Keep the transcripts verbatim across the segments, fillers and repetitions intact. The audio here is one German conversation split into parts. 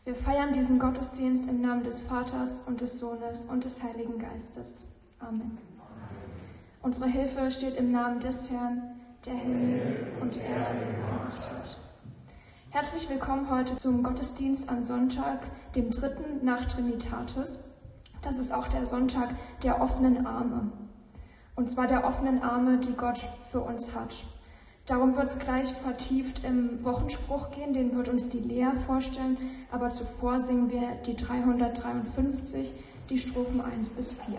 Wir feiern diesen Gottesdienst im Namen des Vaters und des Sohnes und des Heiligen Geistes. Amen. Unsere Hilfe steht im Namen des Herrn, der Himmel und Erde gemacht hat. Herzlich willkommen heute zum Gottesdienst am Sonntag, dem dritten nach Trinitatis. Das ist auch der Sonntag der offenen Arme. Und zwar der offenen Arme, die Gott für uns hat. Darum wird es gleich vertieft im Wochenspruch gehen, den wird uns die Lea vorstellen, aber zuvor singen wir die dreihundertdreiundfünfzig, die Strophen eins bis vier.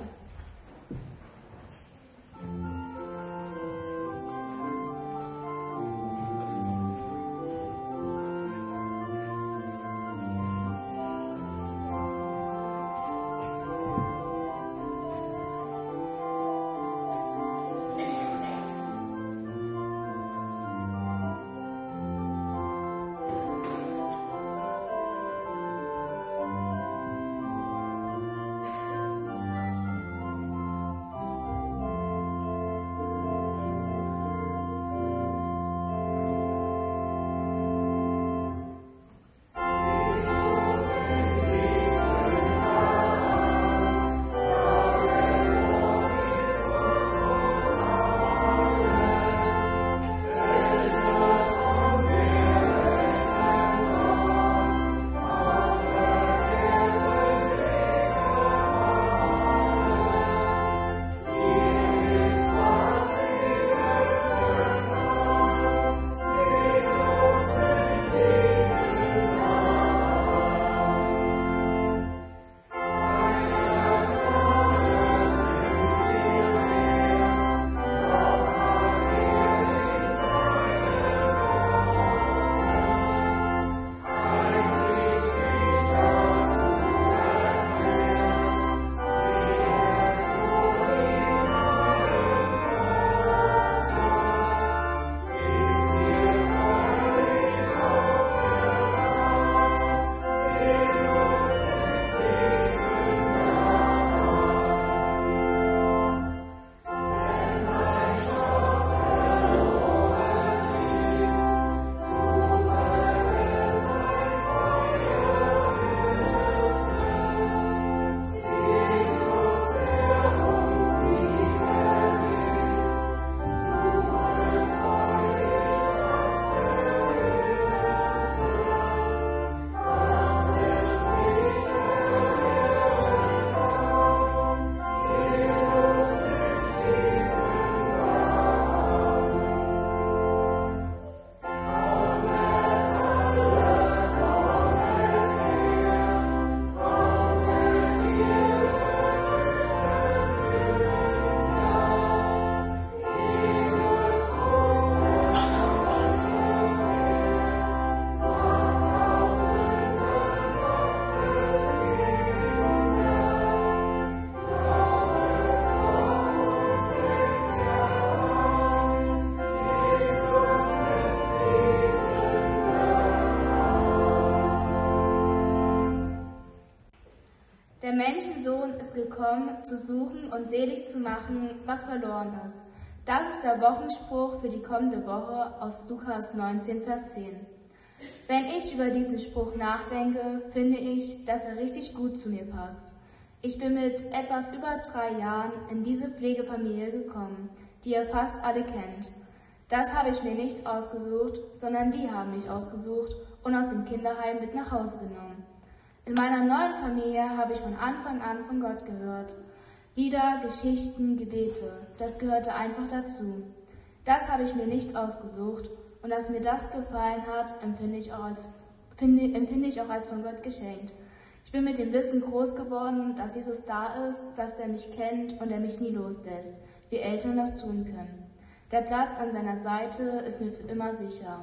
Der Menschensohn ist gekommen, zu suchen und selig zu machen, was verloren ist. Das ist der Wochenspruch für die kommende Woche aus Lukas neunzehn, Vers zehn. Wenn ich über diesen Spruch nachdenke, finde ich, dass er richtig gut zu mir passt. Ich bin mit etwas über drei Jahren in diese Pflegefamilie gekommen, die ihr fast alle kennt. Das habe ich mir nicht ausgesucht, sondern die haben mich ausgesucht und aus dem Kinderheim mit nach Hause genommen. In meiner neuen Familie habe ich von Anfang an von Gott gehört. Lieder, Geschichten, Gebete, das gehörte einfach dazu. Das habe ich mir nicht ausgesucht und dass mir das gefallen hat, empfinde ich auch als, finde, empfinde ich auch als von Gott geschenkt. Ich bin mit dem Wissen groß geworden, dass Jesus da ist, dass er mich kennt und er mich nie loslässt, wie Eltern das tun können. Der Platz an seiner Seite ist mir für immer sicher.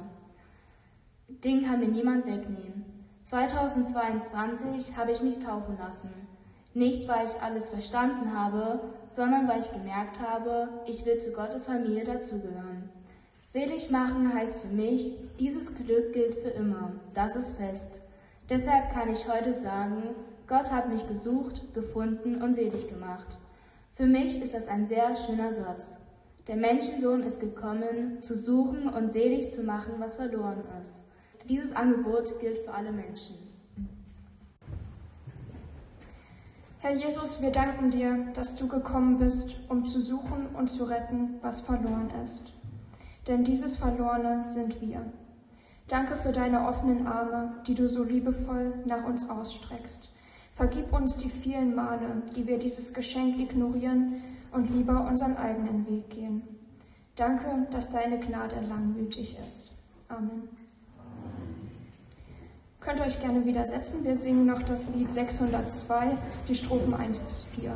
Den kann mir niemand wegnehmen. zweitausendzweiundzwanzig habe ich mich taufen lassen. Nicht, weil ich alles verstanden habe, sondern weil ich gemerkt habe, ich will zu Gottes Familie dazugehören. Selig machen heißt für mich, dieses Glück gilt für immer, das ist fest. Deshalb kann ich heute sagen, Gott hat mich gesucht, gefunden und selig gemacht. Für mich ist das ein sehr schöner Satz. Der Menschensohn ist gekommen, zu suchen und selig zu machen, was verloren ist. Dieses Angebot gilt für alle Menschen. Herr Jesus, wir danken dir, dass du gekommen bist, um zu suchen und zu retten, was verloren ist. Denn dieses Verlorene sind wir. Danke für deine offenen Arme, die du so liebevoll nach uns ausstreckst. Vergib uns die vielen Male, die wir dieses Geschenk ignorieren und lieber unseren eigenen Weg gehen. Danke, dass deine Gnade langmütig ist. Amen. Könnt ihr euch gerne wieder setzen. Wir singen noch das Lied sechshundertzwei, die Strophen eins bis vier.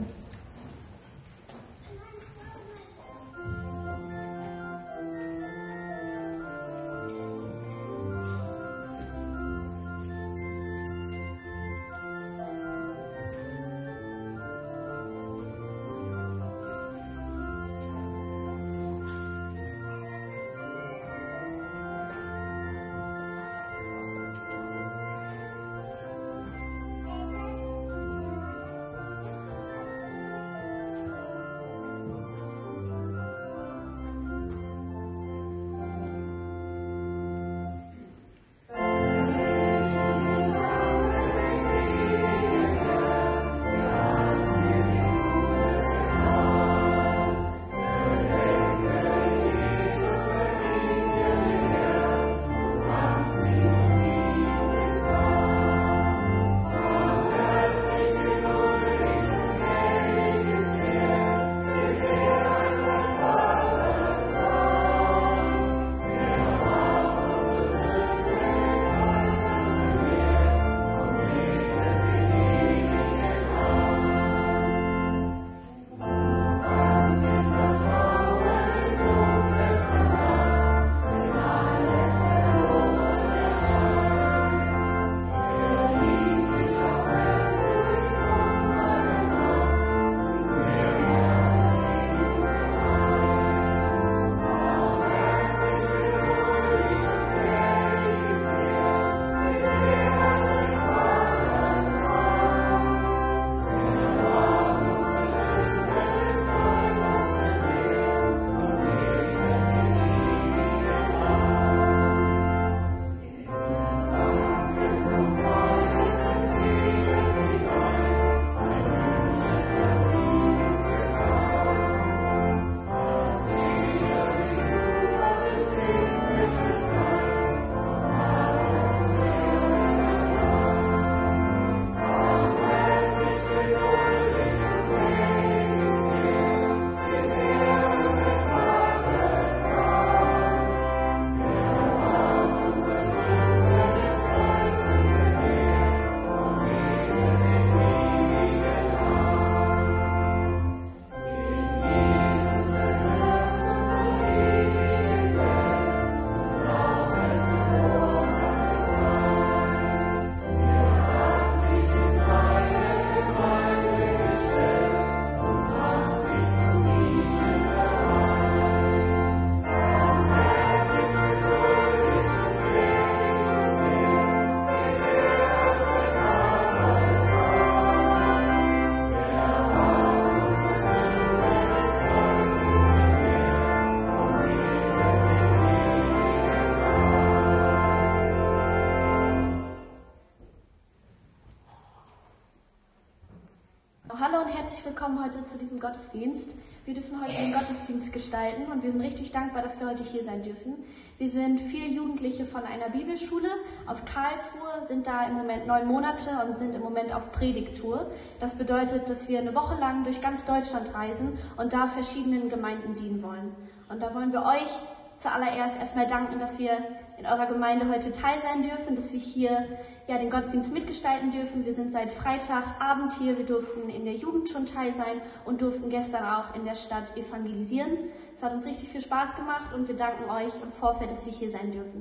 Hallo und herzlich willkommen heute zu diesem Gottesdienst. Wir dürfen heute den Gottesdienst gestalten und wir sind richtig dankbar, dass wir heute hier sein dürfen. Wir sind vier Jugendliche von einer Bibelschule aus Karlsruhe, sind da im Moment neun Monate und sind im Moment auf Predigttour. Das bedeutet, dass wir eine Woche lang durch ganz Deutschland reisen und da verschiedenen Gemeinden dienen wollen. Und da wollen wir euch zuallererst erstmal danken, dass wir in eurer Gemeinde heute teil sein dürfen, dass wir hier ja, den Gottesdienst mitgestalten dürfen. Wir sind seit Freitagabend hier, wir durften in der Jugend schon teil sein und durften gestern auch in der Stadt evangelisieren. Es hat uns richtig viel Spaß gemacht und wir danken euch im Vorfeld, dass wir hier sein dürfen.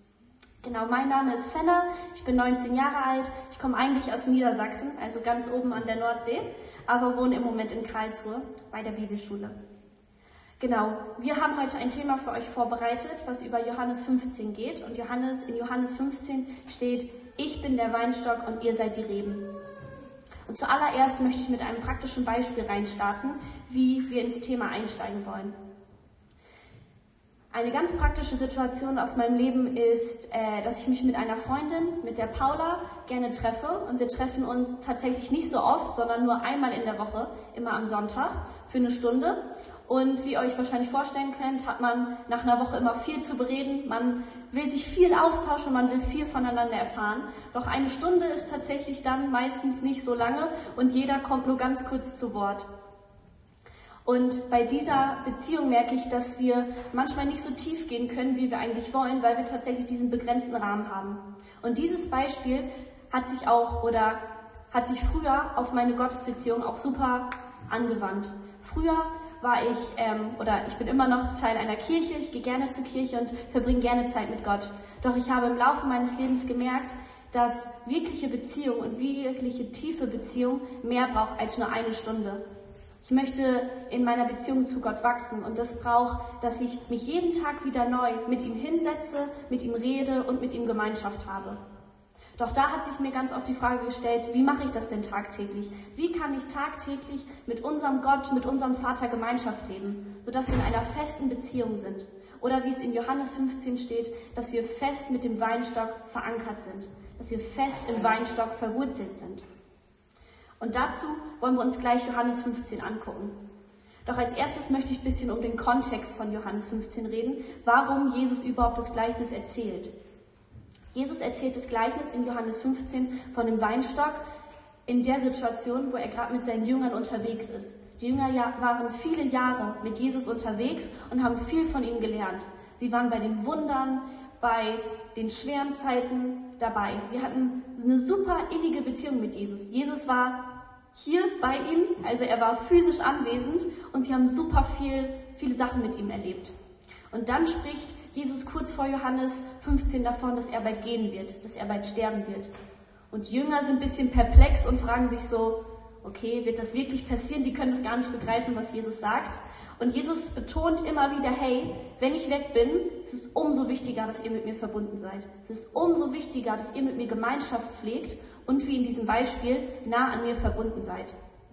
Genau, mein Name ist Fenner, ich bin neunzehn Jahre alt, ich komme eigentlich aus Niedersachsen, also ganz oben an der Nordsee, aber wohne im Moment in Karlsruhe bei der Bibelschule. Genau, wir haben heute ein Thema für euch vorbereitet, was über Johannes fünfzehn geht. Und Johannes, in Johannes fünfzehn steht, ich bin der Weinstock und ihr seid die Reben. Und zuallererst möchte ich mit einem praktischen Beispiel reinstarten, wie wir ins Thema einsteigen wollen. Eine ganz praktische Situation aus meinem Leben ist, äh, dass ich mich mit einer Freundin, mit der Paula, gerne treffe. Und wir treffen uns tatsächlich nicht so oft, sondern nur einmal in der Woche, immer am Sonntag, für eine Stunde. Und wie ihr euch wahrscheinlich vorstellen könnt, hat man nach einer Woche immer viel zu bereden. Man will sich viel austauschen, man will viel voneinander erfahren. Doch eine Stunde ist tatsächlich dann meistens nicht so lange und jeder kommt nur ganz kurz zu Wort. Und bei dieser Beziehung merke ich, dass wir manchmal nicht so tief gehen können, wie wir eigentlich wollen, weil wir tatsächlich diesen begrenzten Rahmen haben. Und dieses Beispiel hat sich auch oder hat sich früher auf meine Gottesbeziehung auch super angewandt. Früher war ich ähm, oder ich bin immer noch Teil einer Kirche, ich gehe gerne zur Kirche und verbringe gerne Zeit mit Gott. Doch ich habe im Laufe meines Lebens gemerkt, dass wirkliche Beziehung und wirkliche tiefe Beziehung mehr braucht als nur eine Stunde. Ich möchte in meiner Beziehung zu Gott wachsen und das braucht, dass ich mich jeden Tag wieder neu mit ihm hinsetze, mit ihm rede und mit ihm Gemeinschaft habe. Doch da hat sich mir ganz oft die Frage gestellt, wie mache ich das denn tagtäglich? Wie kann ich tagtäglich mit unserem Gott, mit unserem Vater Gemeinschaft leben, sodass wir in einer festen Beziehung sind? Oder wie es in Johannes fünfzehn steht, dass wir fest mit dem Weinstock verankert sind, dass wir fest im Weinstock verwurzelt sind. Und dazu wollen wir uns gleich Johannes fünfzehn angucken. Doch als erstes möchte ich ein bisschen um den Kontext von Johannes fünfzehn reden, warum Jesus überhaupt das Gleichnis erzählt. Jesus erzählt das Gleichnis in Johannes fünfzehn von dem Weinstock in der Situation, wo er gerade mit seinen Jüngern unterwegs ist. Die Jünger waren viele Jahre mit Jesus unterwegs und haben viel von ihm gelernt. Sie waren bei den Wundern, bei den schweren Zeiten dabei. Sie hatten eine super innige Beziehung mit Jesus. Jesus war hier bei ihnen, also er war physisch anwesend und sie haben super viel, viele Sachen mit ihm erlebt. Und dann spricht Jesus kurz vor Johannes fünfzehn davon, dass er bald gehen wird, dass er bald sterben wird. Und die Jünger sind ein bisschen perplex und fragen sich so, okay, wird das wirklich passieren? Die können das gar nicht begreifen, was Jesus sagt. Und Jesus betont immer wieder, hey, wenn ich weg bin, ist es umso wichtiger, dass ihr mit mir verbunden seid. Es ist umso wichtiger, dass ihr mit mir Gemeinschaft pflegt und wie in diesem Beispiel nah an mir verbunden seid.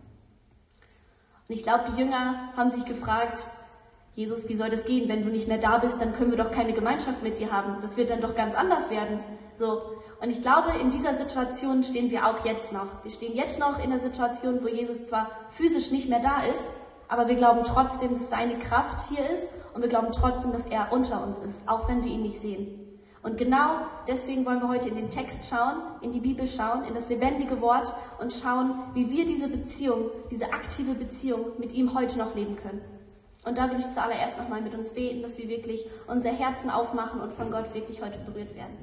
Und ich glaube, die Jünger haben sich gefragt, Jesus, wie soll das gehen? Wenn du nicht mehr da bist, dann können wir doch keine Gemeinschaft mit dir haben. Das wird dann doch ganz anders werden. So. Und ich glaube, in dieser Situation stehen wir auch jetzt noch. Wir stehen jetzt noch in der Situation, wo Jesus zwar physisch nicht mehr da ist, aber wir glauben trotzdem, dass seine Kraft hier ist und wir glauben trotzdem, dass er unter uns ist, auch wenn wir ihn nicht sehen. Und genau deswegen wollen wir heute in den Text schauen, in die Bibel schauen, in das lebendige Wort und schauen, wie wir diese Beziehung, diese aktive Beziehung mit ihm heute noch leben können. Und da will ich zuallererst nochmal mit uns beten, dass wir wirklich unser Herzen aufmachen und von Gott wirklich heute berührt werden.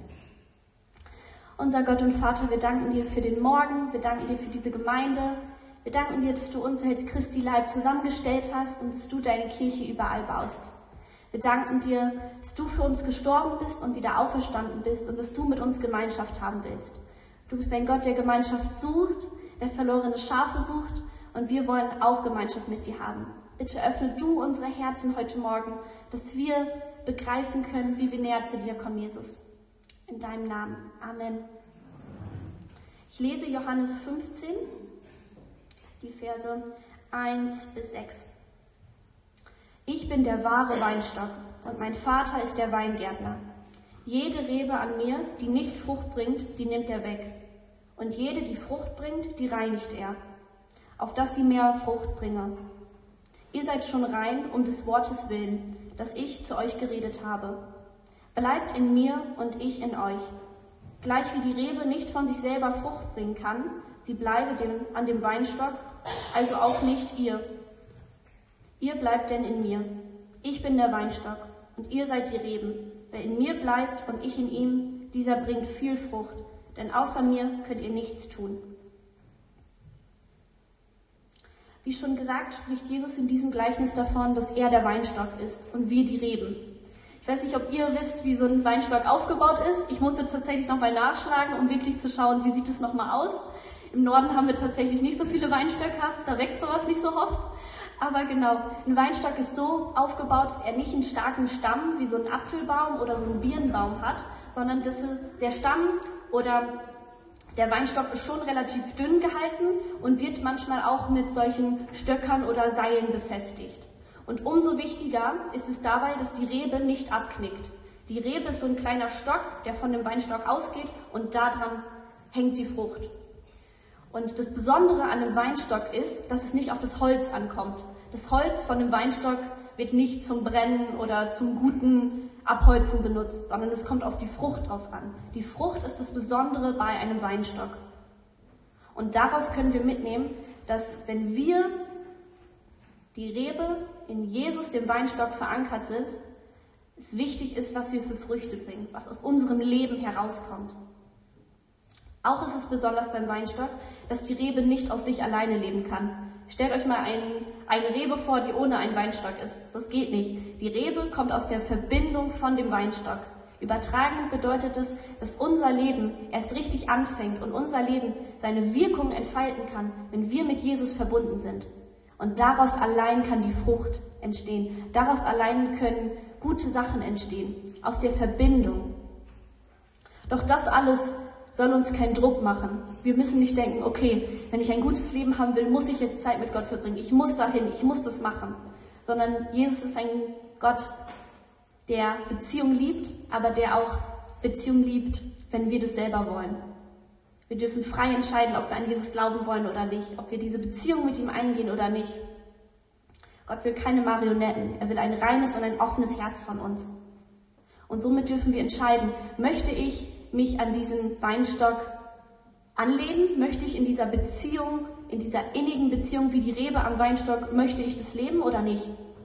Unser Gott und Vater, wir danken dir für den Morgen, wir danken dir für diese Gemeinde, wir danken dir, dass du uns als Christi Leib zusammengestellt hast und dass du deine Kirche überall baust. Wir danken dir, dass du für uns gestorben bist und wieder auferstanden bist und dass du mit uns Gemeinschaft haben willst. Du bist ein Gott, der Gemeinschaft sucht, der verlorene Schafe sucht und wir wollen auch Gemeinschaft mit dir haben. Bitte öffne du unsere Herzen heute Morgen, dass wir begreifen können, wie wir näher zu dir kommen, Jesus. In deinem Namen. Amen. Ich lese Johannes fünfzehn, die Verse eins bis sechs. Ich bin der wahre Weinstock und mein Vater ist der Weingärtner. Jede Rebe an mir, die nicht Frucht bringt, die nimmt er weg. Und jede, die Frucht bringt, die reinigt er, auf dass sie mehr Frucht bringe. Ihr seid schon rein um des Wortes willen, das ich zu euch geredet habe. Bleibt in mir und ich in euch. Gleich wie die Rebe nicht von sich selber Frucht bringen kann, sie bleibe dem, an dem Weinstock, also auch nicht ihr. Ihr bleibt denn in mir. Ich bin der Weinstock und ihr seid die Reben. Wer in mir bleibt und ich in ihm, dieser bringt viel Frucht, denn außer mir könnt ihr nichts tun. Wie schon gesagt, spricht Jesus in diesem Gleichnis davon, dass er der Weinstock ist und wir die Reben. Ich weiß nicht, ob ihr wisst, wie so ein Weinstock aufgebaut ist. Ich musste tatsächlich nochmal nachschlagen, um wirklich zu schauen, wie sieht es nochmal aus. Im Norden haben wir tatsächlich nicht so viele Weinstöcker, da wächst sowas nicht so oft. Aber genau, ein Weinstock ist so aufgebaut, dass er nicht einen starken Stamm wie so ein Apfelbaum oder so ein Birnbaum hat, sondern dass der Stamm oder der Weinstock ist schon relativ dünn gehalten und wird manchmal auch mit solchen Stöckern oder Seilen befestigt. Und umso wichtiger ist es dabei, dass die Rebe nicht abknickt. Die Rebe ist so ein kleiner Stock, der von dem Weinstock ausgeht und daran hängt die Frucht. Und das Besondere an dem Weinstock ist, dass es nicht auf das Holz ankommt. Das Holz von dem Weinstock wird nicht zum Brennen oder zum guten Abholzen benutzt, sondern es kommt auf die Frucht drauf an. Die Frucht ist das Besondere bei einem Weinstock. Und daraus können wir mitnehmen, dass wenn wir die Rebe in Jesus, dem Weinstock, verankert sind, es wichtig ist, was wir für Früchte bringen, was aus unserem Leben herauskommt. Auch ist es besonders beim Weinstock, dass die Rebe nicht aus sich alleine leben kann. Stellt euch mal ein, eine Rebe vor, die ohne einen Weinstock ist. Das geht nicht. Die Rebe kommt aus der Verbindung von dem Weinstock. Übertragen bedeutet es, dass unser Leben erst richtig anfängt und unser Leben seine Wirkung entfalten kann, wenn wir mit Jesus verbunden sind. Und daraus allein kann die Frucht entstehen. Daraus allein können gute Sachen entstehen. Aus der Verbindung. Doch das alles soll uns keinen Druck machen. Wir müssen nicht denken, okay, wenn ich ein gutes Leben haben will, muss ich jetzt Zeit mit Gott verbringen. Ich muss dahin, ich muss das machen. Sondern Jesus ist ein Gott, der Beziehung liebt, aber der auch Beziehung liebt, wenn wir das selber wollen. Wir dürfen frei entscheiden, ob wir an Jesus glauben wollen oder nicht, ob wir diese Beziehung mit ihm eingehen oder nicht. Gott will keine Marionetten, er will ein reines und ein offenes Herz von uns. Und somit dürfen wir entscheiden, möchte ich mich an diesen Weinstock anlehnen, möchte ich in dieser Beziehung, in dieser innigen Beziehung wie die Rebe am Weinstock, möchte ich das leben oder nicht?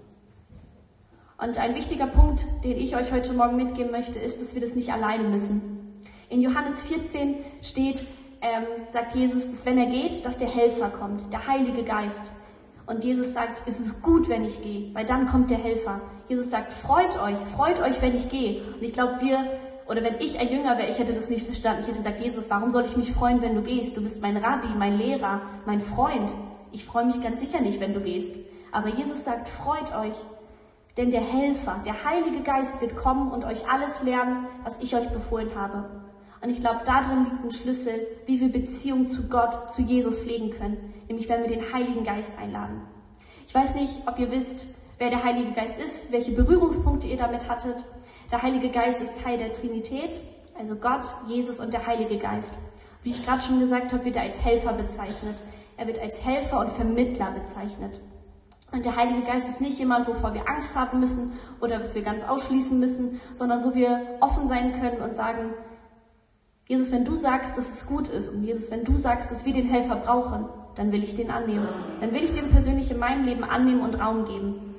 Und ein wichtiger Punkt, den ich euch heute Morgen mitgeben möchte, ist, dass wir das nicht alleine müssen. In Johannes vierzehn steht, ähm, sagt Jesus, dass wenn er geht, dass der Helfer kommt, der Heilige Geist. Und Jesus sagt, es ist gut, wenn ich gehe, weil dann kommt der Helfer. Jesus sagt, freut euch, freut euch, wenn ich gehe. Und ich glaube, wir, oder wenn ich ein Jünger wäre, ich hätte das nicht verstanden. Ich hätte gesagt, Jesus, warum soll ich mich freuen, wenn du gehst? Du bist mein Rabbi, mein Lehrer, mein Freund. Ich freue mich ganz sicher nicht, wenn du gehst. Aber Jesus sagt, freut euch. Denn der Helfer, der Heilige Geist wird kommen und euch alles lernen, was ich euch befohlen habe. Und ich glaube, darin liegt ein Schlüssel, wie wir Beziehung zu Gott, zu Jesus pflegen können. Nämlich, wenn wir den Heiligen Geist einladen. Ich weiß nicht, ob ihr wisst, wer der Heilige Geist ist, welche Berührungspunkte ihr damit hattet. Der Heilige Geist ist Teil der Trinität, also Gott, Jesus und der Heilige Geist. Wie ich gerade schon gesagt habe, wird er als Helfer bezeichnet. Er wird als Helfer und Vermittler bezeichnet. Und der Heilige Geist ist nicht jemand, wovor wir Angst haben müssen oder was wir ganz ausschließen müssen, sondern wo wir offen sein können und sagen, Jesus, wenn du sagst, dass es gut ist und Jesus, wenn du sagst, dass wir den Helfer brauchen, dann will ich den annehmen. Dann will ich den persönlich in meinem Leben annehmen und Raum geben.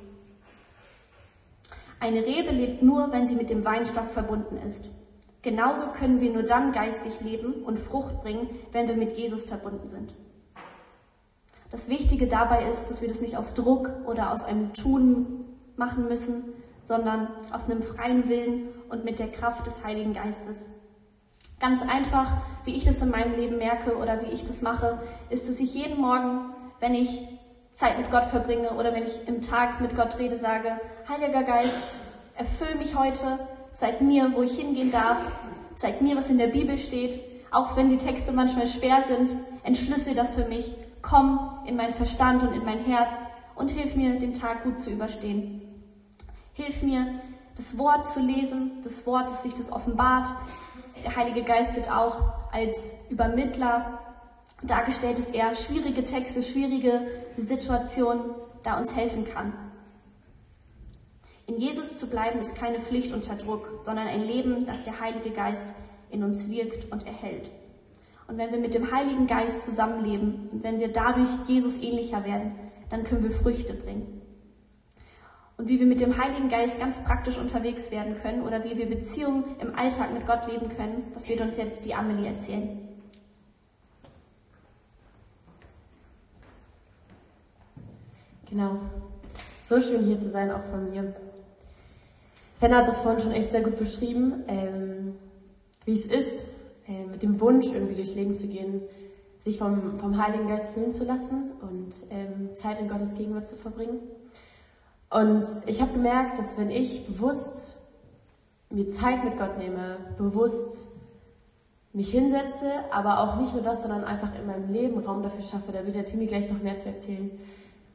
Eine Rebe lebt nur, wenn sie mit dem Weinstock verbunden ist. Genauso können wir nur dann geistig leben und Frucht bringen, wenn wir mit Jesus verbunden sind. Das Wichtige dabei ist, dass wir das nicht aus Druck oder aus einem Tun machen müssen, sondern aus einem freien Willen und mit der Kraft des Heiligen Geistes. Ganz einfach, wie ich das in meinem Leben merke oder wie ich das mache, ist, dass ich jeden Morgen, wenn ich Zeit mit Gott verbringe oder wenn ich im Tag mit Gott rede, sage, Heiliger Geist, erfüll mich heute, zeig mir, wo ich hingehen darf, zeig mir, was in der Bibel steht, auch wenn die Texte manchmal schwer sind, entschlüssel das für mich. Komm in meinen Verstand und in mein Herz und hilf mir, den Tag gut zu überstehen. Hilf mir, das Wort zu lesen, das Wort, das sich das offenbart. Der Heilige Geist wird auch als Übermittler dargestellt, dass er schwierige Texte, schwierige Situationen da uns helfen kann. In Jesus zu bleiben ist keine Pflicht unter Druck, sondern ein Leben, das der Heilige Geist in uns wirkt und erhält. Und wenn wir mit dem Heiligen Geist zusammenleben und wenn wir dadurch Jesus ähnlicher werden, dann können wir Früchte bringen. Und wie wir mit dem Heiligen Geist ganz praktisch unterwegs werden können oder wie wir Beziehungen im Alltag mit Gott leben können, das wird uns jetzt die Amelie erzählen. Genau. So schön hier zu sein, auch von mir. Fenna hat das vorhin schon echt sehr gut beschrieben, ähm, wie es ist, äh, mit dem Wunsch, irgendwie durchs Leben zu gehen, sich vom, vom Heiligen Geist füllen zu lassen und ähm, Zeit in Gottes Gegenwart zu verbringen. Und ich habe gemerkt, dass wenn ich bewusst mir Zeit mit Gott nehme, bewusst mich hinsetze, aber auch nicht nur das, sondern einfach in meinem Leben Raum dafür schaffe, da wird der Timmy gleich noch mehr zu erzählen,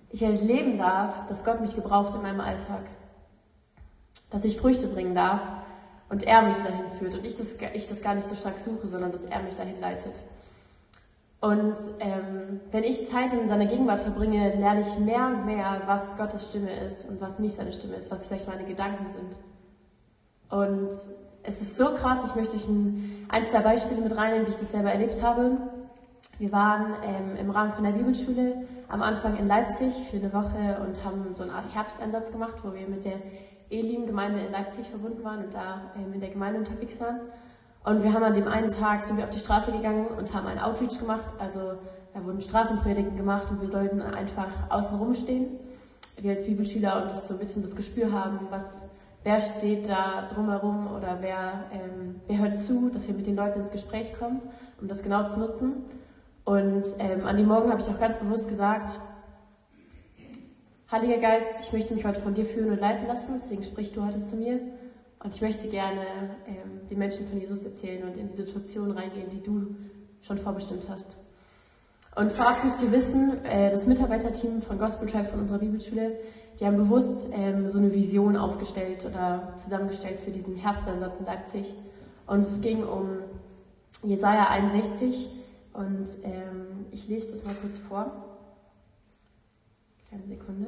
ich erleben darf, dass Gott mich gebraucht in meinem Alltag. Dass ich Früchte bringen darf und er mich dahin führt und ich das, ich das gar nicht so stark suche, sondern dass er mich dahin leitet. Und ähm, wenn ich Zeit in seiner Gegenwart verbringe, lerne ich mehr und mehr, was Gottes Stimme ist und was nicht seine Stimme ist, was vielleicht meine Gedanken sind. Und es ist so krass, ich möchte euch ein, ein, zwei Beispiele mit reinnehmen, wie ich das selber erlebt habe. Wir waren ähm, im Rahmen von der Bibelschule am Anfang in Leipzig für eine Woche und haben so eine Art Herbsteinsatz gemacht, wo wir mit der Elim-Gemeinde in Leipzig verbunden waren und da ähm, in der Gemeinde unterwegs waren. Und wir haben an dem einen Tag, sind wir auf die Straße gegangen und haben ein Outreach gemacht, also da wurden Straßenpredigten gemacht und wir sollten einfach außen rumstehen, wir als Bibelschüler, und das so ein bisschen das Gespür haben, was, wer steht da drumherum oder wer, ähm, wer hört zu, dass wir mit den Leuten ins Gespräch kommen, um das genau zu nutzen. Und ähm, an dem Morgen habe ich auch ganz bewusst gesagt, Heiliger Geist, ich möchte mich heute von dir führen und leiten lassen, deswegen sprich du heute zu mir. Und ich möchte gerne ähm, den Menschen von Jesus erzählen und in die Situation reingehen, die du schon vorbestimmt hast. Und vorab müsst ihr wissen, äh, das Mitarbeiterteam von Gospel Tribe von unserer Bibelschule, die haben bewusst ähm, so eine Vision aufgestellt oder zusammengestellt für diesen Herbsteinsatz in Leipzig. Und es ging um Jesaja einundsechzig und ähm, ich lese das mal kurz vor. Kleine Sekunde.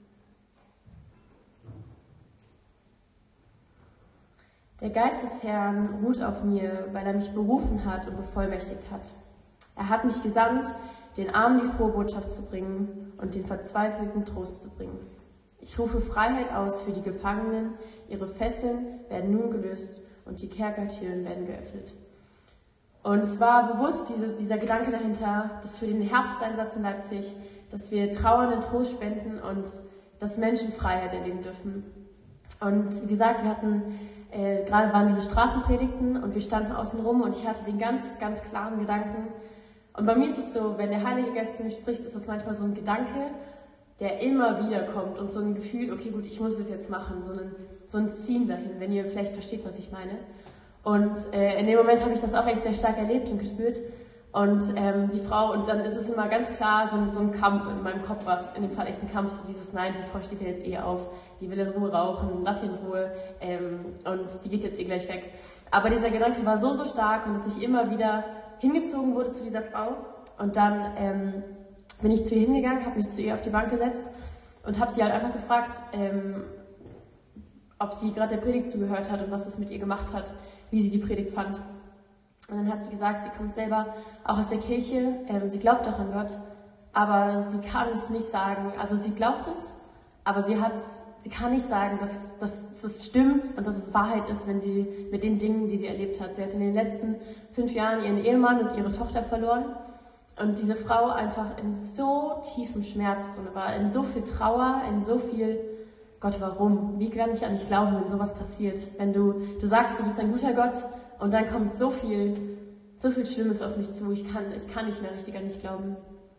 Der Geist des Herrn ruht auf mir, weil er mich berufen hat und bevollmächtigt hat. Er hat mich gesandt, den Armen die frohe Botschaft zu bringen und den Verzweifelten Trost zu bringen. Ich rufe Freiheit aus für die Gefangenen, ihre Fesseln werden nun gelöst und die Kerkertüren werden geöffnet. Und es war bewusst diese, dieser Gedanke dahinter, dass für den Herbsteinsatz in Leipzig, dass wir Trauernden Trost spenden und dass Menschen Freiheit erleben dürfen. Und wie gesagt, wir hatten Äh, gerade waren diese Straßenpredigten und wir standen außen rum und ich hatte den ganz, ganz klaren Gedanken. Und bei mir ist es so, wenn der Heilige Geist zu mir spricht, ist das manchmal so ein Gedanke, der immer wieder kommt und so ein Gefühl, okay gut, ich muss das jetzt machen, so ein, so ein Ziehen dahin, wenn ihr vielleicht versteht, was ich meine. Und äh, in dem Moment habe ich das auch echt sehr stark erlebt und gespürt. Und ähm, die Frau, und dann ist es immer ganz klar so, so ein Kampf in meinem Kopf, was in dem Fall echt ein Kampf, so dieses Nein, die Frau steht ja jetzt eh auf, die will in Ruhe rauchen, lass sie in Ruhe ähm, und die geht jetzt eh gleich weg. Aber dieser Gedanke war so, so stark und dass ich immer wieder hingezogen wurde zu dieser Frau. Und dann ähm, bin ich zu ihr hingegangen, habe mich zu ihr auf die Bank gesetzt und habe sie halt einfach gefragt, ähm, ob sie gerade der Predigt zugehört hat und was es mit ihr gemacht hat, wie sie die Predigt fand. Und dann hat sie gesagt, sie kommt selber auch aus der Kirche, ähm, sie glaubt auch an Gott, aber sie kann es nicht sagen. Also sie glaubt es, aber sie hat, sie kann nicht sagen, dass, dass es stimmt und dass es Wahrheit ist, wenn sie mit den Dingen, die sie erlebt hat. Sie hat in den letzten fünf Jahren ihren Ehemann und ihre Tochter verloren und diese Frau einfach in so tiefem Schmerz drin war, in so viel Trauer, in so viel, Gott, warum? Wie kann ich an dich glauben, wenn sowas passiert? Wenn du, du sagst, du bist ein guter Gott, und dann kommt so viel, so viel Schlimmes auf mich zu, ich kann, ich kann nicht mehr richtig an dich glauben.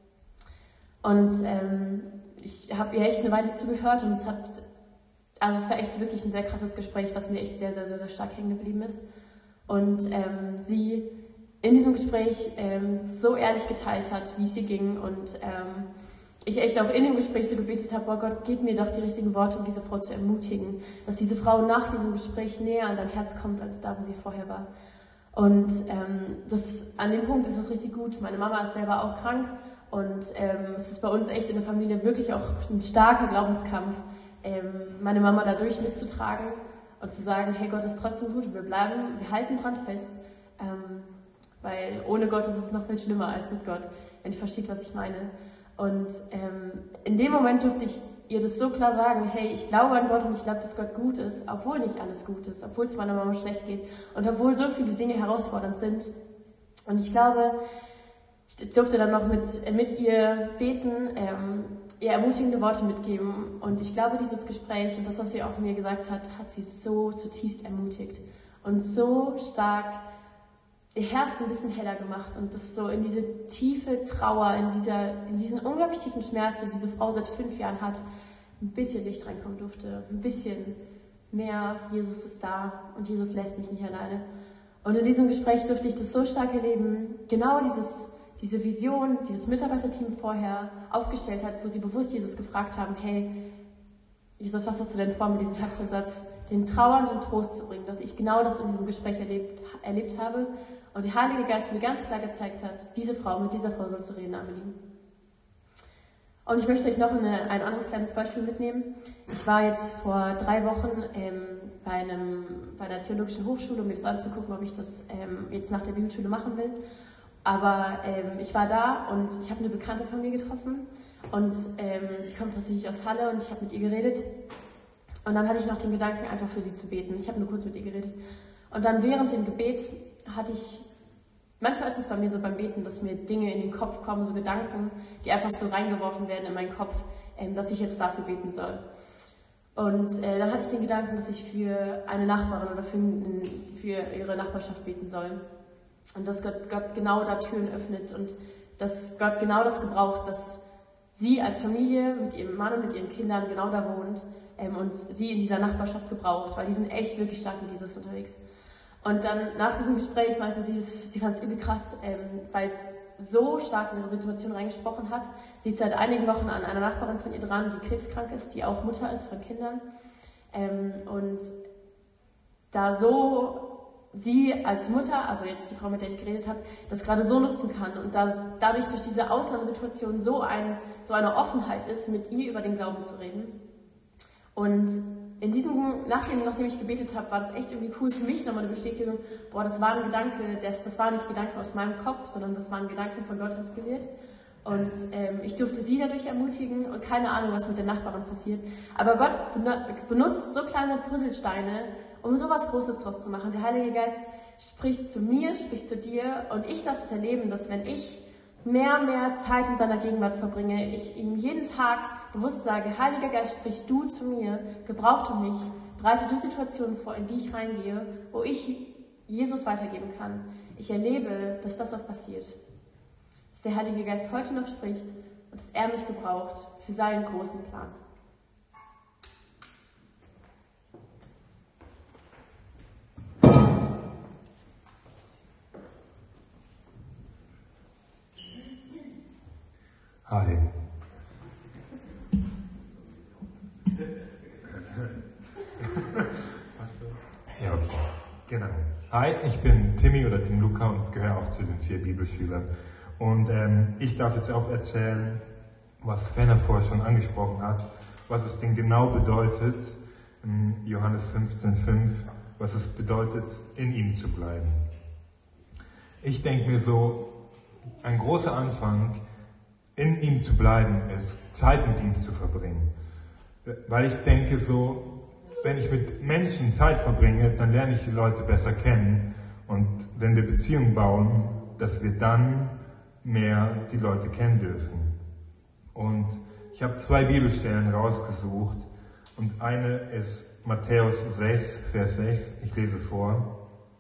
Und ähm, ich habe ihr echt eine Weile zugehört und es hat, also es war echt wirklich ein sehr krasses Gespräch, was mir echt sehr, sehr, sehr, sehr stark hängen geblieben ist. Und ähm, sie in diesem Gespräch ähm, so ehrlich geteilt hat, wie es ihr ging und ähm, ich echt auch in dem Gespräch so gebetet habe, boah Gott, gib mir doch die richtigen Worte, um diese Frau zu ermutigen, dass diese Frau nach diesem Gespräch näher an dein Herz kommt, als da, wo sie vorher war. Und ähm, das, an dem Punkt ist es richtig gut. Meine Mama ist selber auch krank und ähm, es ist bei uns echt in der Familie wirklich auch ein starker Glaubenskampf, ähm, meine Mama dadurch mitzutragen und zu sagen, hey, Gott ist trotzdem gut, wir bleiben, wir halten dran fest, ähm, weil ohne Gott ist es noch viel schlimmer als mit Gott, wenn ihr versteht, was ich meine. Und ähm, in dem Moment durfte ich ihr das so klar sagen, hey, ich glaube an Gott und ich glaube, dass Gott gut ist, obwohl nicht alles gut ist, obwohl es meiner Mama schlecht geht und obwohl so viele Dinge herausfordernd sind. Und ich glaube, ich durfte dann noch mit, mit ihr beten, ähm, ihr ermutigende Worte mitgeben. Und ich glaube, dieses Gespräch und das, was sie auch mir gesagt hat, hat sie so zutiefst ermutigt und so stark ihr Herz ein bisschen heller gemacht und das so in diese tiefe Trauer, in, dieser, in diesen unglaublich tiefen Schmerz, den diese Frau seit fünf Jahren hat, ein bisschen Licht reinkommen durfte, ein bisschen mehr, Jesus ist da und Jesus lässt mich nicht alleine. Und in diesem Gespräch durfte ich das so stark erleben, genau dieses, diese Vision, dieses Mitarbeiterteam vorher aufgestellt hat, wo sie bewusst Jesus gefragt haben, hey, Jesus, was hast du denn vor mit diesem Herbsteinsatz, den Trauernden Trost zu bringen, dass ich genau das in diesem Gespräch erlebt, erlebt habe und der Heilige Geist mir ganz klar gezeigt hat, diese Frau, mit dieser Frau soll zu reden, Amelie. Und ich möchte euch noch eine, ein anderes kleines Beispiel mitnehmen. Ich war jetzt vor drei Wochen ähm, bei, einem, bei einer theologischen Hochschule, um mir das anzugucken, ob ich das ähm, jetzt nach der Bibelschule machen will. Aber ähm, ich war da und ich habe eine Bekannte von mir getroffen und ähm, die kommt tatsächlich aus Halle und ich habe mit ihr geredet. Und dann hatte ich noch den Gedanken, einfach für sie zu beten. Ich habe nur kurz mit ihr geredet. Und dann während dem Gebet hatte ich, manchmal ist es bei mir so beim Beten, dass mir Dinge in den Kopf kommen, so Gedanken, die einfach so reingeworfen werden in meinen Kopf, ähm, dass ich jetzt dafür beten soll. Und äh, dann hatte ich den Gedanken, dass ich für eine Nachbarin oder für, für ihre Nachbarschaft beten soll. Und dass Gott, Gott genau da Türen öffnet und dass Gott genau das gebraucht, dass sie als Familie mit ihrem Mann und mit ihren Kindern genau da wohnt ähm, und sie in dieser Nachbarschaft gebraucht, weil die sind echt wirklich stark mit Jesus unterwegs. Und dann nach diesem Gespräch meinte sie, sie fand es irgendwie krass, ähm, weil es so stark in ihre Situation reingesprochen hat. Sie ist seit einigen Wochen an einer Nachbarin von ihr dran, die krebskrank ist, die auch Mutter ist von Kindern. Ähm, und da so sie als Mutter, also jetzt die Frau, mit der ich geredet habe, das gerade so nutzen kann und da, dadurch durch diese Ausnahmesituation so, ein, so eine Offenheit ist, mit ihr über den Glauben zu reden. Und in diesem, nachdem, nachdem ich gebetet habe, war das echt irgendwie cool für mich, nochmal eine Bestätigung, boah, das war ein Gedanke, das, das war nicht Gedanken aus meinem Kopf, sondern das waren Gedanken von Gott inspiriert. Und ähm, ich durfte sie dadurch ermutigen und keine Ahnung, was mit der Nachbarin passiert. Aber Gott benutzt so kleine Puzzlesteine, um sowas Großes draus zu machen. Der Heilige Geist spricht zu mir, spricht zu dir und ich darf es erleben, dass wenn ich mehr und mehr Zeit in seiner Gegenwart verbringe, ich ihm jeden Tag bewusst sage, Heiliger Geist, sprich du zu mir, gebrauch du mich, bereite du Situationen vor, in die ich reingehe, wo ich Jesus weitergeben kann. Ich erlebe, dass das auch passiert. Dass der Heilige Geist heute noch spricht und dass er mich gebraucht für seinen großen Plan. Hi. Ja, okay. Genau. Hi, ich bin Timmy oder Tim Luca und gehöre auch zu den vier Bibelschülern. Und ähm, ich darf jetzt auch erzählen, was Fenner vorher schon angesprochen hat, was es denn genau bedeutet, in Johannes fünfzehn fünf, was es bedeutet, in ihm zu bleiben. Ich denke mir so, ein großer Anfang, in ihm zu bleiben, ist, Zeit mit ihm zu verbringen. Weil ich denke so, wenn ich mit Menschen Zeit verbringe, dann lerne ich die Leute besser kennen. Und wenn wir Beziehungen bauen, dass wir dann mehr die Leute kennen dürfen. Und ich habe zwei Bibelstellen rausgesucht. Und eine ist Matthäus sechs, Vers sechs. Ich lese vor.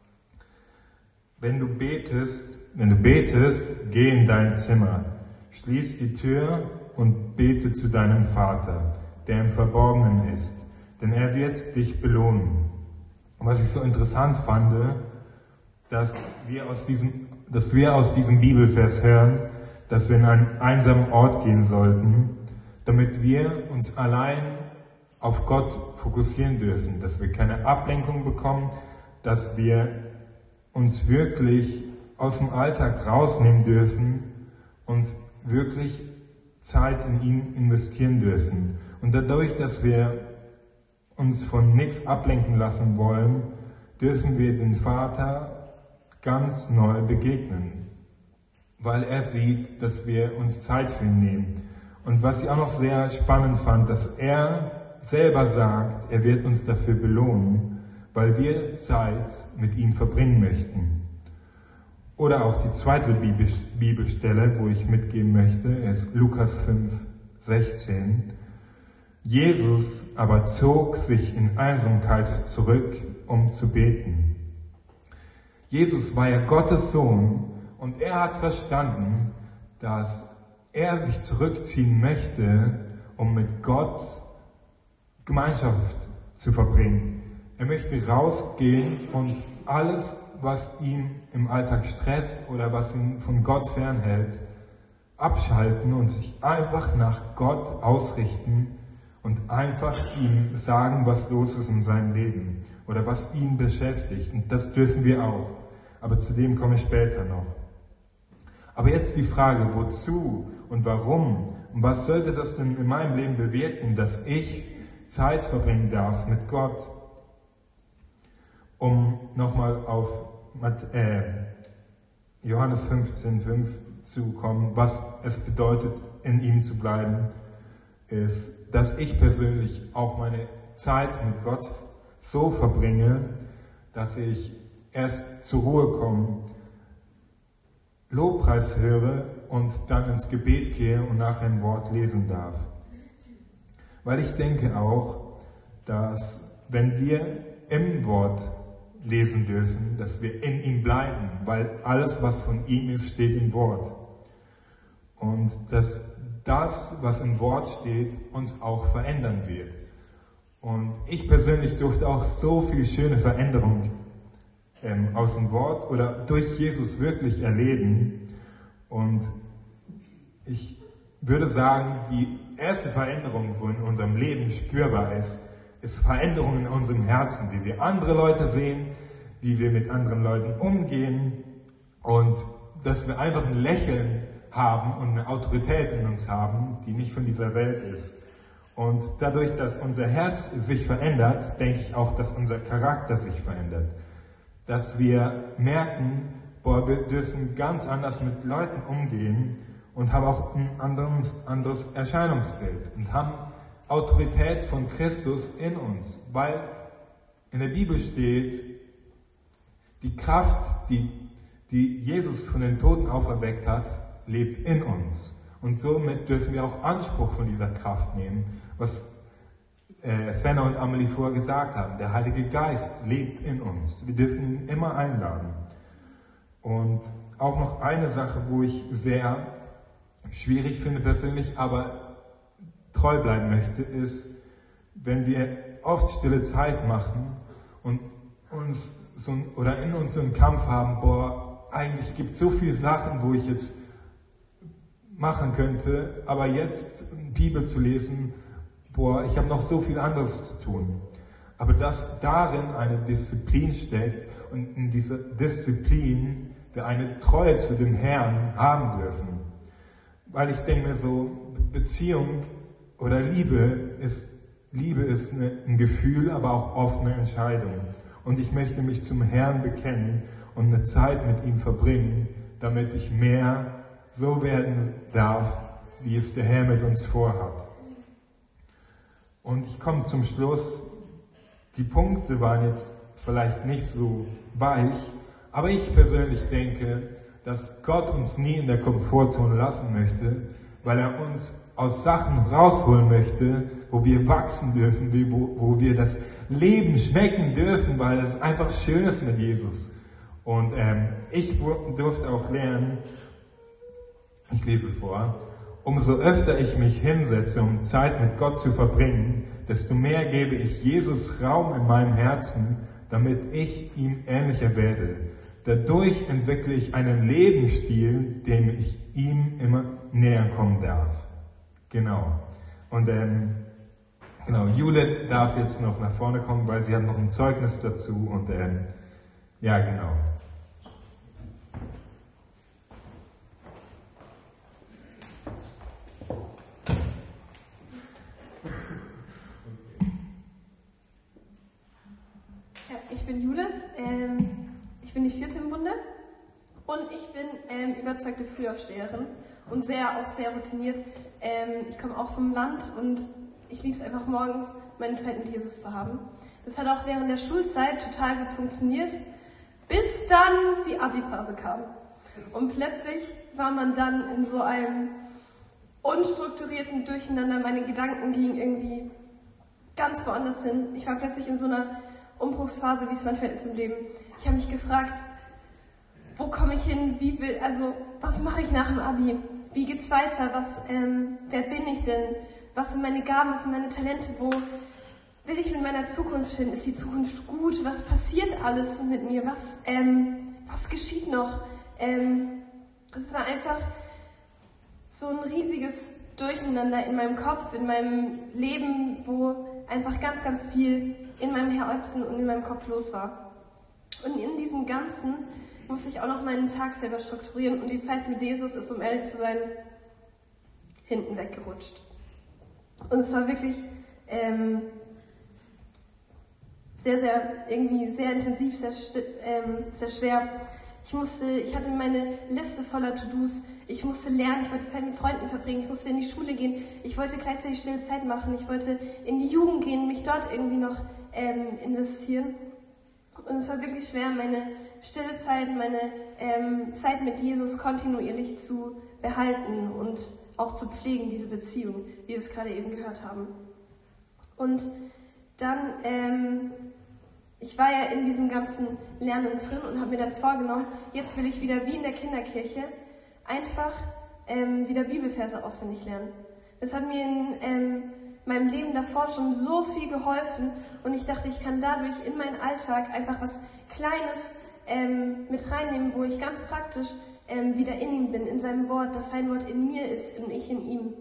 Wenn du betest, wenn du betest, geh in dein Zimmer. Schließ die Tür und bete zu deinem Vater, der im Verborgenen ist, denn er wird dich belohnen. Und was ich so interessant fand, dass wir aus diesem, dass wir aus diesem Bibelvers hören, dass wir in einen einsamen Ort gehen sollten, damit wir uns allein auf Gott fokussieren dürfen, dass wir keine Ablenkung bekommen, dass wir uns wirklich aus dem Alltag rausnehmen dürfen und wirklich Zeit in ihn investieren dürfen. Und dadurch, dass wir uns von nichts ablenken lassen wollen, dürfen wir den Vater ganz neu begegnen, weil er sieht, dass wir uns Zeit für ihn nehmen. Und was ich auch noch sehr spannend fand, dass er selber sagt, er wird uns dafür belohnen, weil wir Zeit mit ihm verbringen möchten. Oder auch die zweite Bibelstelle, wo ich mitgeben möchte, ist Lukas fünf, sechzehn. Jesus aber zog sich in Einsamkeit zurück, um zu beten. Jesus war ja Gottes Sohn und er hat verstanden, dass er sich zurückziehen möchte, um mit Gott Gemeinschaft zu verbringen. Er möchte rausgehen und alles, was ihn im Alltag stresst oder was ihn von Gott fernhält, abschalten und sich einfach nach Gott ausrichten und einfach ihm sagen, was los ist in seinem Leben oder was ihn beschäftigt. Und das dürfen wir auch. Aber zu dem komme ich später noch. Aber jetzt die Frage, wozu und warum? Und was sollte das denn in meinem Leben bewirken, dass ich Zeit verbringen darf mit Gott? Um nochmal auf äh, Johannes fünfzehn fünf zu kommen, was es bedeutet, in ihm zu bleiben, ist, dass ich persönlich auch meine Zeit mit Gott so verbringe, dass ich erst zur Ruhe komme, Lobpreis höre und dann ins Gebet gehe und nachher ein Wort lesen darf. Weil ich denke auch, dass wenn wir im Wort lesen dürfen, dass wir in ihm bleiben, weil alles, was von ihm ist, steht im Wort. Und dass das, was im Wort steht, uns auch verändern wird. Und ich persönlich durfte auch so viel schöne Veränderungen ähm, aus dem Wort oder durch Jesus wirklich erleben. Und ich würde sagen, die erste Veränderung, wo in unserem Leben spürbar ist, ist Veränderung in unserem Herzen, wie wir andere Leute sehen, wie wir mit anderen Leuten umgehen und dass wir einfach ein Lächeln haben und eine Autorität in uns haben, die nicht von dieser Welt ist. Und dadurch, dass unser Herz sich verändert, denke ich auch, dass unser Charakter sich verändert. Dass wir merken, boah, wir dürfen ganz anders mit Leuten umgehen und haben auch ein anderes, anderes Erscheinungsbild und haben Autorität von Christus in uns, weil in der Bibel steht, die Kraft, die, die Jesus von den Toten auferweckt hat, lebt in uns. Und somit dürfen wir auch Anspruch von dieser Kraft nehmen, was äh, Fenner und Amelie vorher gesagt haben. Der Heilige Geist lebt in uns. Wir dürfen ihn immer einladen. Und auch noch eine Sache, wo ich sehr schwierig finde persönlich, aber treu bleiben möchte, ist, wenn wir oft stille Zeit machen und uns so, oder in uns so einen Kampf haben, boah, eigentlich gibt es so viele Sachen, wo ich jetzt machen könnte, aber jetzt Bibel zu lesen, boah, ich habe noch so viel anderes zu tun. Aber dass darin eine Disziplin steckt und in dieser Disziplin wir eine Treue zu dem Herrn haben dürfen. Weil ich denke mir so, Beziehung oder Liebe ist, Liebe ist eine, ein Gefühl, aber auch oft eine Entscheidung. Und ich möchte mich zum Herrn bekennen und eine Zeit mit ihm verbringen, damit ich mehr so werden darf, wie es der Herr mit uns vorhat. Und ich komme zum Schluss. Die Punkte waren jetzt vielleicht nicht so weich, aber ich persönlich denke, dass Gott uns nie in der Komfortzone lassen möchte, weil er uns aus Sachen rausholen möchte, wo wir wachsen dürfen, wo, wo wir das Leben schmecken dürfen, weil es einfach schön ist mit Jesus. Und ähm, ich durfte auch lernen, ich lese vor, umso öfter ich mich hinsetze, um Zeit mit Gott zu verbringen, desto mehr gebe ich Jesus Raum in meinem Herzen, damit ich ihm ähnlicher werde. Dadurch entwickle ich einen Lebensstil, dem ich ihm immer näher kommen darf. Genau. Und ähm, genau, Jule darf jetzt noch nach vorne kommen, weil sie hat noch ein Zeugnis dazu. Und ähm, ja, genau. Ja, ich bin Jule. Ähm, ich bin die vierte im Bunde. Und ich bin ähm, überzeugte Frühaufsteherin und sehr, auch sehr routiniert. Ähm, ich komme auch vom Land und ich liebe es einfach morgens, meine Zeit mit Jesus zu haben. Das hat auch während der Schulzeit total gut funktioniert, bis dann die Abi-Phase kam. Und plötzlich war man dann in so einem unstrukturierten Durcheinander. Meine Gedanken gingen irgendwie ganz woanders hin. Ich war plötzlich in so einer Umbruchsphase, wie es manchmal ist im Leben. Ich habe mich gefragt, wo komme ich hin? Wie will, also, was mache ich nach dem Abi? Wie geht's weiter? Was, ähm, wer bin ich denn? Was sind meine Gaben? Was sind meine Talente? Wo, will ich mit meiner Zukunft hin? Ist die Zukunft gut? Was passiert alles mit mir? Was, ähm, was geschieht noch? Ähm, es war einfach so ein riesiges Durcheinander in meinem Kopf, in meinem Leben, wo einfach ganz, ganz viel in meinem Herzen und in meinem Kopf los war. Und in diesem Ganzen musste ich auch noch meinen Tag selber strukturieren und die Zeit mit Jesus ist, um ehrlich zu sein, hinten weggerutscht. Und es war wirklich ähm, sehr, sehr, irgendwie sehr intensiv, sehr, ähm, sehr schwer. Ich musste, ich hatte meine Liste voller To-Dos. Ich musste lernen, ich wollte Zeit mit Freunden verbringen, ich musste in die Schule gehen, ich wollte gleichzeitig stille Zeit machen, ich wollte in die Jugend gehen, mich dort irgendwie noch ähm, investieren. Und es war wirklich schwer, meine stille Zeit, meine ähm, Zeit mit Jesus kontinuierlich zu behalten und auch zu pflegen, diese Beziehung, wie wir es gerade eben gehört haben. Und dann, ähm, ich war ja in diesem ganzen Lernen drin und habe mir dann vorgenommen, jetzt will ich wieder wie in der Kinderkirche einfach ähm, wieder Bibelverse auswendig lernen. Das hat mir in ähm, meinem Leben davor schon so viel geholfen und ich dachte, ich kann dadurch in meinen Alltag einfach was Kleines ähm, mit reinnehmen, wo ich ganz praktisch ähm, wieder in ihm bin, in seinem Wort, dass sein Wort in mir ist und ich in ihm.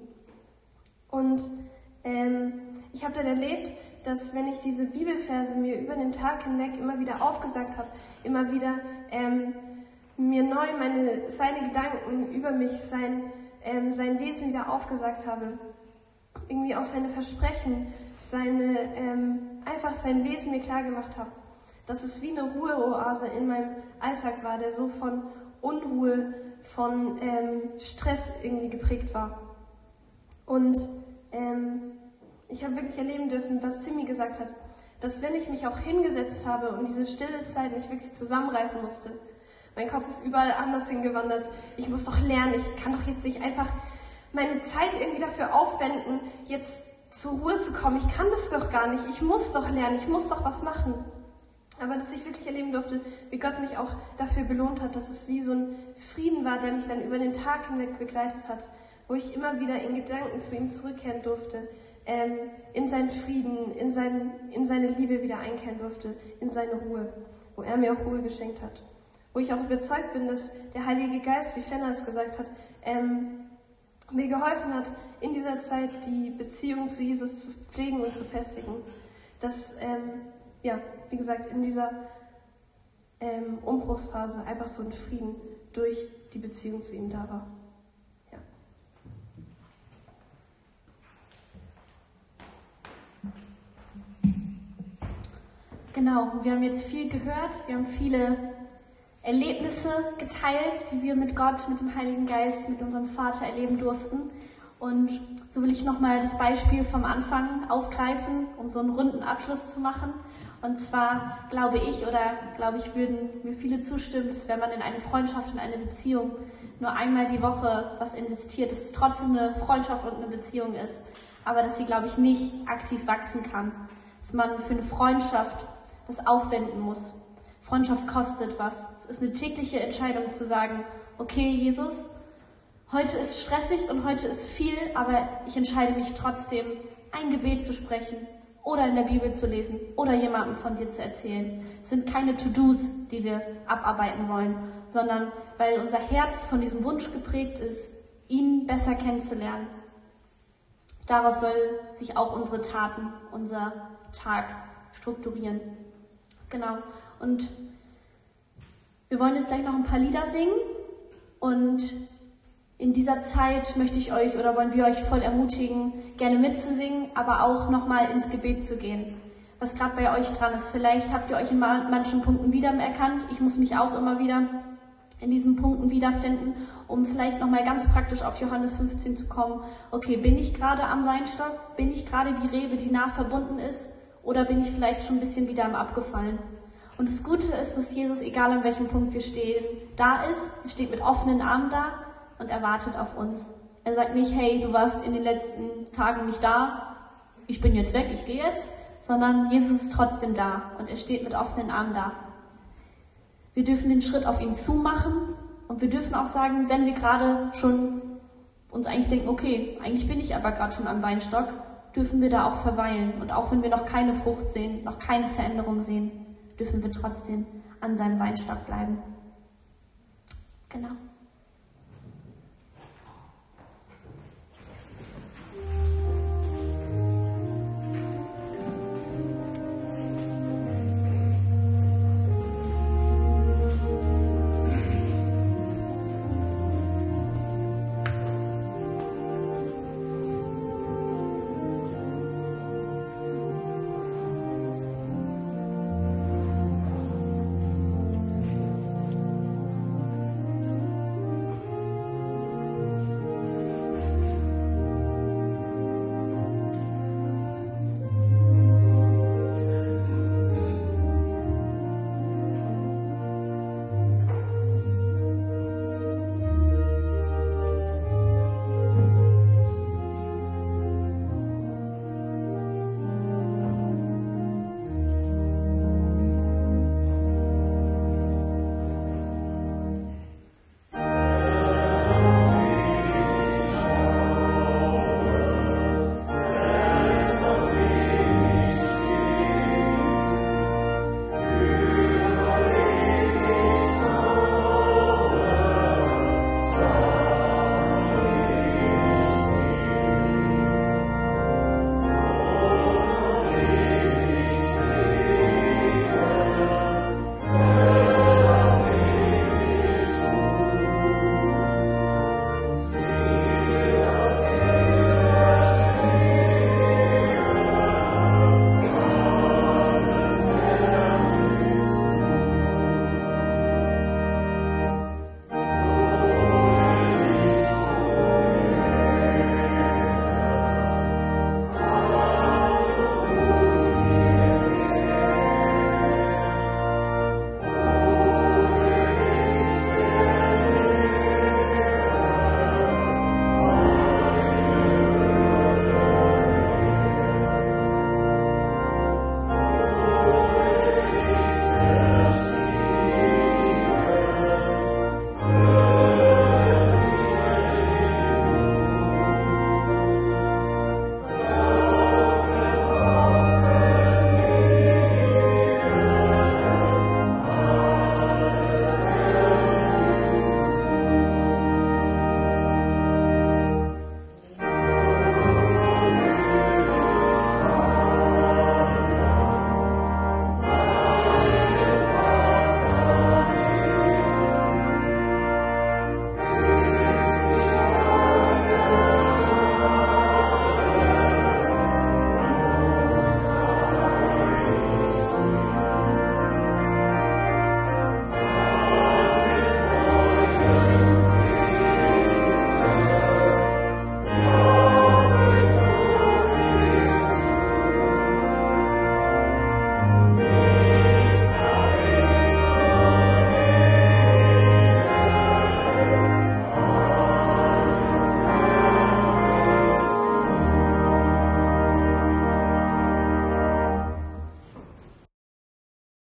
Und ähm, ich habe dann erlebt, dass wenn ich diese Bibelverse mir über den Tag hinweg immer wieder aufgesagt habe, immer wieder ähm, mir neu meine, seine Gedanken über mich, sein, ähm, sein Wesen wieder aufgesagt habe, irgendwie auch seine Versprechen, seine, ähm, einfach sein Wesen mir klar gemacht habe, dass es wie eine Ruheoase in meinem Alltag war, der so von Unruhe, von ähm, Stress irgendwie geprägt war. Und ähm, ich habe wirklich erleben dürfen, was Timmy gesagt hat, dass wenn ich mich auch hingesetzt habe und diese stille Zeit mich wirklich zusammenreißen musste, mein Kopf ist überall anders hingewandert, ich muss doch lernen, ich kann doch jetzt nicht einfach meine Zeit irgendwie dafür aufwenden, jetzt zur Ruhe zu kommen, ich kann das doch gar nicht, ich muss doch lernen, ich muss doch was machen. Aber dass ich wirklich erleben durfte, wie Gott mich auch dafür belohnt hat, dass es wie so ein Frieden war, der mich dann über den Tag hinweg begleitet hat, wo ich immer wieder in Gedanken zu ihm zurückkehren durfte, ähm, in seinen Frieden, in, sein, in seine Liebe wieder einkehren durfte, in seine Ruhe, wo er mir auch Ruhe geschenkt hat. Wo ich auch überzeugt bin, dass der Heilige Geist, wie Fenner es gesagt hat, ähm, mir geholfen hat, in dieser Zeit die Beziehung zu Jesus zu pflegen und zu festigen. Dass, ähm, ja, wie gesagt, in dieser ähm, Umbruchsphase einfach so ein Frieden durch die Beziehung zu ihm da war. Ja. Genau, wir haben jetzt viel gehört, wir haben viele Erlebnisse geteilt, die wir mit Gott, mit dem Heiligen Geist, mit unserem Vater erleben durften. Und so will ich nochmal das Beispiel vom Anfang aufgreifen, um so einen runden Abschluss zu machen. Und zwar glaube ich, oder glaube ich, würden mir viele zustimmen, dass wenn man in eine Freundschaft, in eine Beziehung nur einmal die Woche was investiert, dass es trotzdem eine Freundschaft und eine Beziehung ist, aber dass sie, glaube ich, nicht aktiv wachsen kann. Dass man für eine Freundschaft das aufwenden muss. Freundschaft kostet was. Es ist eine tägliche Entscheidung zu sagen, okay, Jesus, heute ist stressig und heute ist viel, aber ich entscheide mich trotzdem, ein Gebet zu sprechen oder in der Bibel zu lesen oder jemandem von dir zu erzählen. Es sind keine To-Dos, die wir abarbeiten wollen, sondern weil unser Herz von diesem Wunsch geprägt ist, ihn besser kennenzulernen. Daraus soll sich auch unsere Taten, unser Tag strukturieren. Genau. Und wir wollen jetzt gleich noch ein paar Lieder singen und in dieser Zeit möchte ich euch oder wollen wir euch voll ermutigen, gerne mitzusingen, aber auch nochmal ins Gebet zu gehen. Was gerade bei euch dran ist. Vielleicht habt ihr euch in manchen Punkten wiedererkannt. Ich muss mich auch immer wieder in diesen Punkten wiederfinden, um vielleicht nochmal ganz praktisch auf Johannes fünfzehn zu kommen. Okay, bin ich gerade am Weinstock? Bin ich gerade die Rebe, die nah verbunden ist? Oder bin ich vielleicht schon ein bisschen wieder am Abgefallen? Und das Gute ist, dass Jesus, egal an welchem Punkt wir stehen, da ist. Er steht mit offenen Armen da und er wartet auf uns. Er sagt nicht, hey, du warst in den letzten Tagen nicht da, ich bin jetzt weg, ich gehe jetzt, sondern Jesus ist trotzdem da und er steht mit offenen Armen da. Wir dürfen den Schritt auf ihn zumachen und wir dürfen auch sagen, wenn wir gerade schon uns eigentlich denken, okay, eigentlich bin ich aber gerade schon am Weinstock, dürfen wir da auch verweilen. Und auch wenn wir noch keine Frucht sehen, noch keine Veränderung sehen, dürfen wir trotzdem an seinem Weinstock bleiben. Genau.